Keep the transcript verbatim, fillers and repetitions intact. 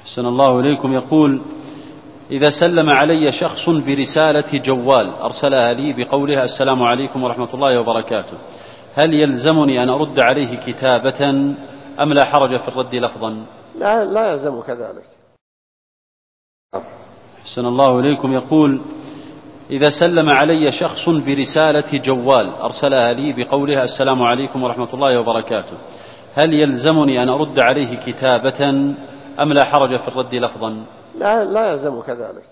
أحسن الله إليكم. يقول: إذا سلم علي شخص برسالة جوال أرسلها لي بقولها السلام عليكم ورحمة الله وبركاته، هل يلزمني أن أرد عليه كتابة أم لا حرج في الرد لفظا؟ لا, لا يلزم كذلك. أحسن الله إليكم. يقول: إذا سلم علي شخص برسالة جوال أرسلها لي بقولها السلام عليكم ورحمة الله وبركاته، هل يلزمني أن أرد عليه كتابة أم لا حرج في الرد لفظا؟ لا, لا يلزم كذلك.